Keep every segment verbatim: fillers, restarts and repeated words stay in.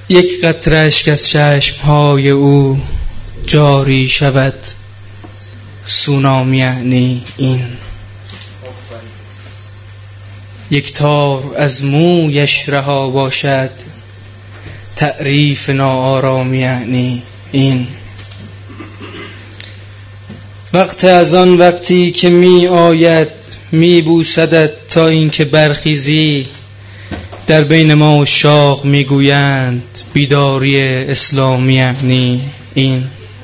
یک قطره اشک از چشمهای او جاری شود، سونامی یعنی این. یک تار از مویش رها باشد، تعریف ناآرامی یعنی این. وقت از آن وقتی که می آید می بوسدت تا اینکه برخیزی، در بین ما عشاق می گویند بیداری اسلامی یعنی این.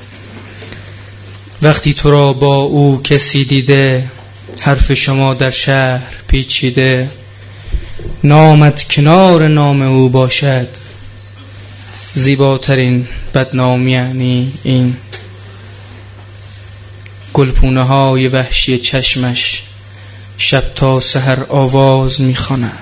وقتی تو را با او کسی دیده، حرف شما در شهر پیچیده، نامت کنار نام او باشد، زیباترین بدنامی یعنی این. گلپونه های وحشی چشمش شب تا سحر آواز می‌خوانند.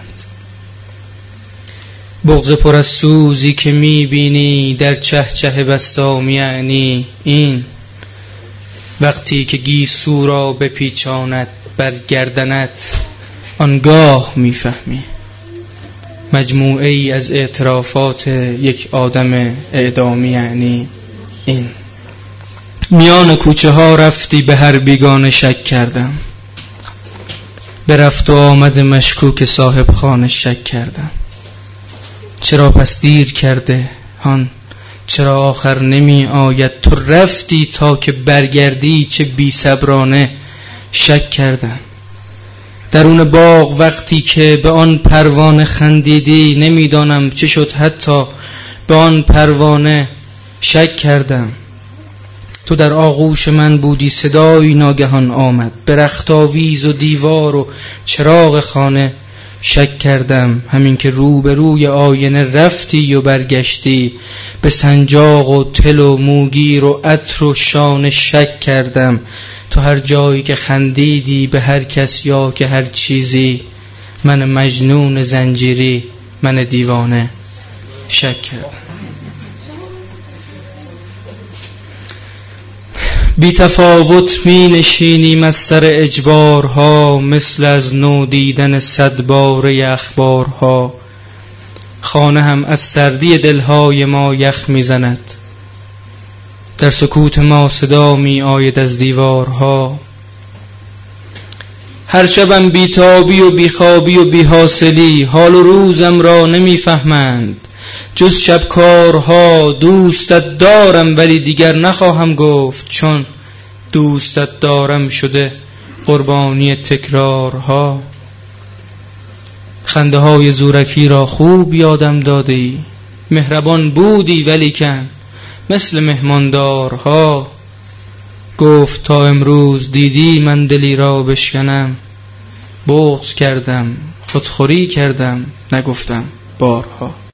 بغض پر از سوزی که می‌بینی در چه چه بستامی یعنی این. وقتی که گیسو را بپیچاند بر گردنت، آنگاه می‌فهمی مجموعه ای از اعترافات یک آدم اعدامی یعنی این. میان کوچه ها رفتی به هر بیگانه شک کردم، به رفت و آمد مشکوک صاحب خانه شک کردم. چرا پس دیر کرده هان، چرا آخر نمی آید؟ تو رفتی تا که برگردی، چه بی صبرانه شک کردم. درون باغ وقتی که به آن پروانه خندیدی، نمیدانم چه شد حتی به آن پروانه شک کردم. تو در آغوش من بودی، صدایی ناگهان آمد، به رختاویز و دیوار و چراغ خانه شک کردم. همین که رو به روی آینه رفتی و برگشتی، به سنجاق و تل و موگیر و عطر و شانه شک کردم. تو هر جایی که خندیدی به هر کس یا که هر چیزی، من مجنون زنجیری، من دیوانه شک کردم. بی تفاوت می نشینیم از سر اجبارها، مثل از نو دیدن صد باره اخبارها. خانه هم از سردی دلهای ما یخ می زند، در سکوت ما صدا می آید از دیوارها. هر شبم بیتابی و بیخوابی و بیحاصلی، حال و روزم را نمی فهمند جز شبکارها. دوستت دارم ولی دیگر نخواهم گفت، چون دوستت دارم شده قربانی تکرارها. خنده های زورکی را خوب یادم دادی، مهربان بودی ولیکن مثل مهماندارها. گفت تا امروز دیدی من دلی را بشکنم، بغض کردم خودخوری کردم نگفتم بارها.